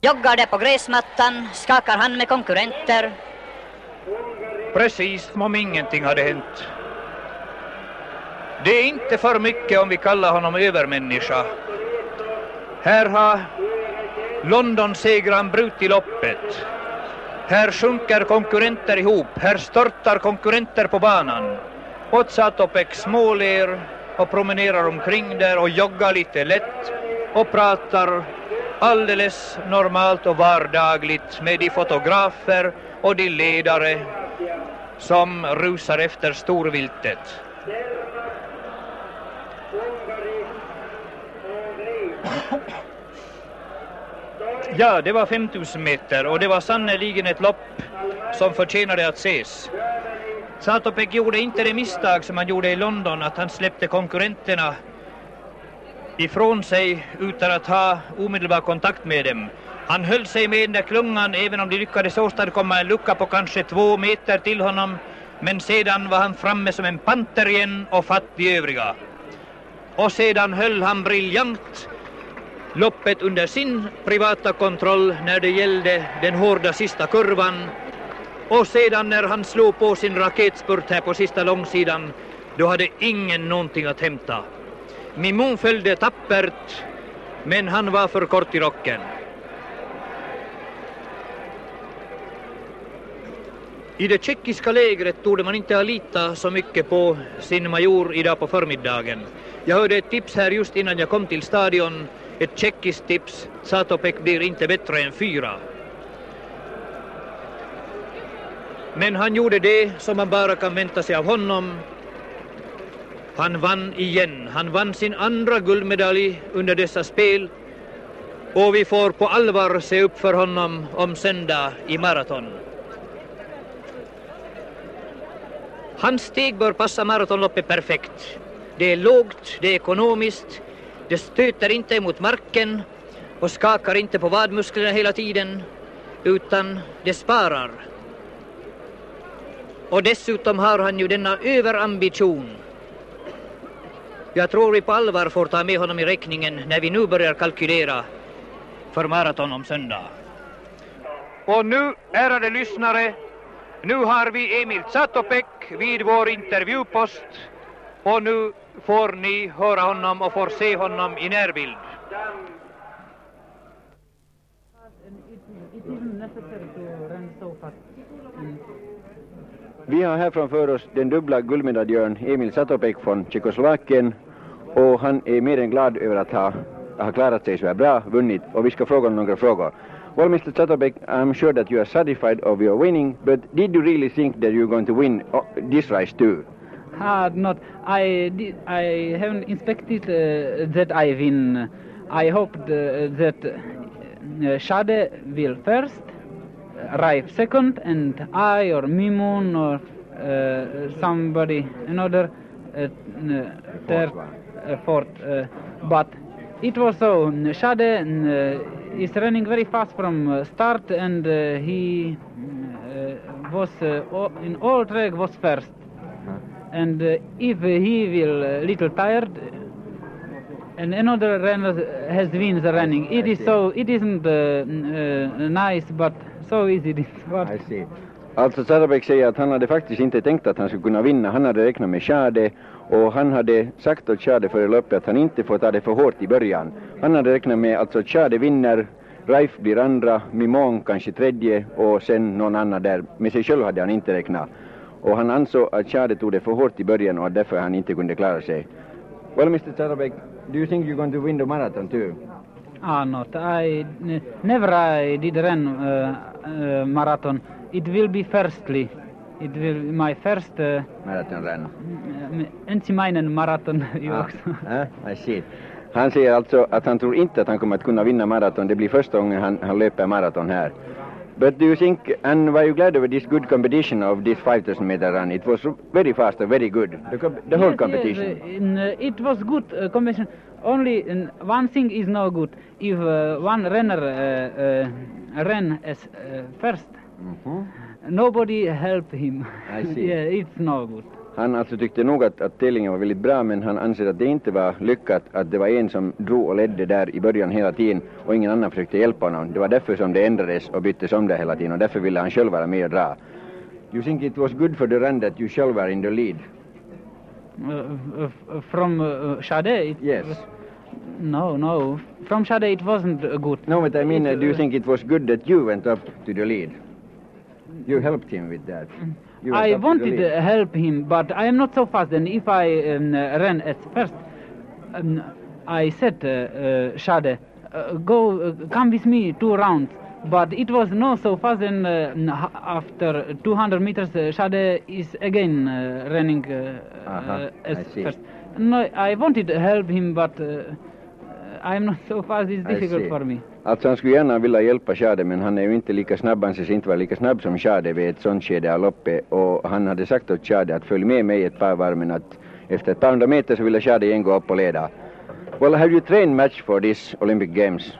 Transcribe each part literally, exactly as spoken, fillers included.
Joggar det på gräsmattan, skakar han med konkurrenter. Precis som om ingenting hade hänt. Det är inte för mycket om vi kallar honom övermänniska. Här har London-segraren brutit loppet. Här sjunker konkurrenter ihop. Här störtar konkurrenter på banan. Och Zatopek småler och promenerar omkring där och joggar lite lätt och pratar alldeles normalt och vardagligt med de fotografer och de ledare som rusar efter storviltet. Ja, det var femtusen meter och det var sannoliken ett lopp som förtjänade att ses. Zatopek gjorde inte det misstag som han gjorde i London, att han släppte konkurrenterna ifrån sig utan att ha omedelbar kontakt med dem. Han höll sig med den där klungan även om de lyckades åstadkomma en lucka på kanske två meter till honom. Men sedan var han framme som en panter igen och fatt de övriga. Och sedan höll han briljant loppet under sin privata kontroll när det gällde den hårda sista kurvan. Och sedan när han slog på sin raketspurt här på sista långsidan, då hade ingen någonting att hämta. Mimoun följde tappert, men han var för kort i rocken. I det tjeckiska lägret torde man inte ha litat så mycket på sin major idag på förmiddagen. Jag hörde ett tips här just innan jag kom till stadion. Ett tjeckiskt tips. Zatopek blir inte bättre än fyra. Men han gjorde det som man bara kan vänta sig av honom. Han vann igen. Han vann sin andra guldmedalj under dessa spel. Och vi får på allvar se upp för honom om söndag i maraton. Hans steg bör passa maratonloppet perfekt. Det är lågt, det är ekonomiskt, det stöter inte mot marken och skakar inte på vadmusklerna hela tiden, utan det sparar. Och dessutom har han ju denna överambition. Jag tror vi på allvar får ta med honom i räkningen när vi nu börjar kalkylera för maraton om söndag. Och nu, ärade lyssnare, nu har vi Emil Zatopek vid vår intervjupost och nu får ni höra honom och får se honom i närbild. Vi har här framför oss den dubbla guldmedaljören Emil Zatopek från Tjeckoslovakien och han är mer än glad över att ha, ha klarat sig så här bra, vunnit, och vi ska fråga honom några frågor. Well, Mister Zatopek, I'm sure that you are satisfied of your winning, but did you really think that you're going to win uh, this race too? Uh, not. I did, I haven't expected uh, that I win. I hoped uh, that uh, Shade will first, arrive second, and I or Mimoun or uh, somebody another uh, third, uh, fourth. Uh, but it was so. Shade uh, is running very fast from uh, start, and uh, he uh, was uh, in all track was first. And uh, if he will a uh, little tired, and another runner has win the running, it is so. It isn't uh, uh, nice, but so easy it is. I see. Alltså Zatopek säger att han hade faktiskt inte tänkt att han skulle kunna vinna. Han hade räknat med Shade och han hade sagt åt Shade före loppet att han inte får ta det för hårt i början. Han hade räknat med alltså att Shade vinner, Raif blir andra, Mimoun kanske tredje och sen någon annan där. Med sig själv hade han inte räknat. Och han ansåg att Shade tog det för hårt i början och därför han inte kunde klara sig. Well, Mister Zatopek, do you think you're going to win the marathon too? Ah, not. I n- never I did run uh, uh, marathon. It will be firstly. It will be my first uh, marathon run. Ensimmäinen marathon. Ah, ah, I see. Han säger alltså att han tror inte att han kommer att kunna vinna maraton. Det blir första gången han, han löper maraton här. But do you think, and were you glad over this good competition of this five thousand meter run? It was very fast and very good, the, co- the whole yes, competition. Yes, in, uh, it was good uh, competition. Only uh, one thing is no good. If uh, one runner uh, uh, ran as uh, first, mm-hmm. nobody help him. I see. Yeah, it's no good. Han alltså tyckte nog att, att tävlingen var väldigt bra, men han anser att det inte var lyckat att det var en som drog och ledde där i början hela tiden och ingen annan försökte hjälpa honom. Det var därför som det ändrades och byttes om där hela tiden och därför ville han själv vara med och dra. You think it was good for the run that you själv were in the lead? Uh, uh, from uh, Shade? It Yes. Was, no, no. From Shade it wasn't uh, good. No, but I mean, It, uh, do you uh, think it was good that you went up to the lead? You helped him with that. You went I up to wanted the to lead. help him, but I am not so fast. And if I um, uh, ran at first, um, I said, uh, uh, Shade, uh, go, uh, come with me two rounds. But it was not so fast, and uh, after two hundred meters, uh, Shade is again uh, running uh, Uh-huh, uh, as I see. first. No, I wanted to help him, but uh, I am not so fast. It's I difficult see. for me. Alltså han skulle gärna vilja hjälpa Shade, men han är ju inte lika snabb, han ser inte vara lika snabb som Shade vid ett sånt skede av loppet. Och han hade sagt åt Shade att följ med mig ett par varv, men att efter ett par hundra meter så ville Shade igen gå upp och leda. Well, have you trained much for this Olympic Games?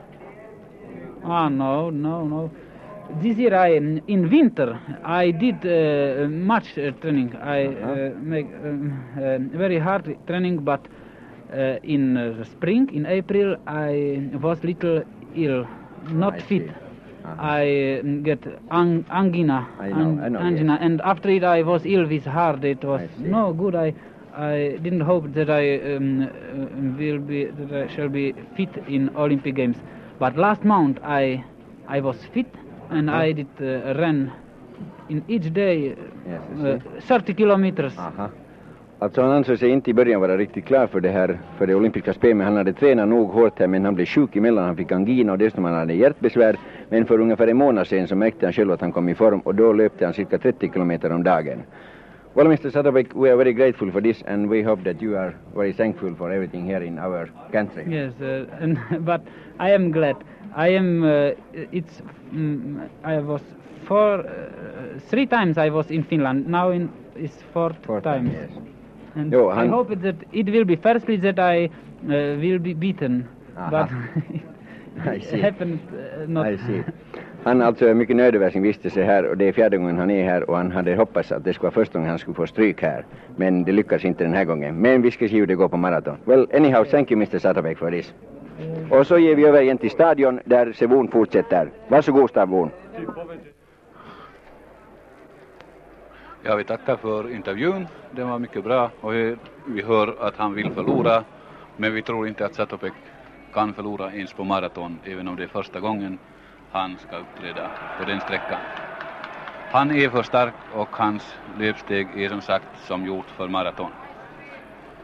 Ah, no, no, no. This year, I in winter, I did uh, much uh, training. I uh, make um, uh, very hard training, but uh, in uh, spring, in April, I was little ill, not I fit. see. Uh-huh. I uh, get ang- angina, I know, I know, angina, yes. and after it, I was ill with heart. It was I see. no good. I I didn't hope that I um, uh, will be that I shall be fit in Olympic Games. But last month I I was fit and Uh-huh. I did uh, run in each day Yes, I uh, see. thirty kilometers. Aha. Alltså han ansåg sig inte i början vara riktigt klar för det här, för det olympiska spelet, men han hade tränat nog hårt här, men han blev sjuk emellan, han fick angina och dessutom han hade hjärtbesvär, men för ungefär en månad sedan så märkte han själv att han kom i form och då löpte han cirka trettio kilometer om dagen. Well, Mister Satterbeck, we are very grateful for this and we hope that you are very thankful for everything here in our country. Yes, uh, and, but I am glad. I am. Uh, it's. Um, I was four, uh, three times. I was in Finland. Now in is fourth Fourth time. time, yes. And Jo, I han- hope that it will be firstly that I uh, will be beaten, Aha. but I it see. happened uh, not. I see. Han alltså är mycket nöjd över sin vistelse här och det är fjärde gången han är här och han hade hoppats att det skulle vara första gången han skulle få stryk här. Men det lyckas inte den här gången. Men vi ska se hur det går på maraton. Well, anyhow, thank you Mister Satterbeck for this. Och så ger vi över igen till stadion där Sevon fortsätter. Varsågod Stavon. Ja, vi tackar för intervjun. Den var mycket bra och vi hör att han vill förlora. Men vi tror inte att Satterbeck kan förlora ens på maraton, även om det är första gången han ska uppträda på den sträckan. Han är för stark och hans löpsteg är som sagt som gjort för maraton.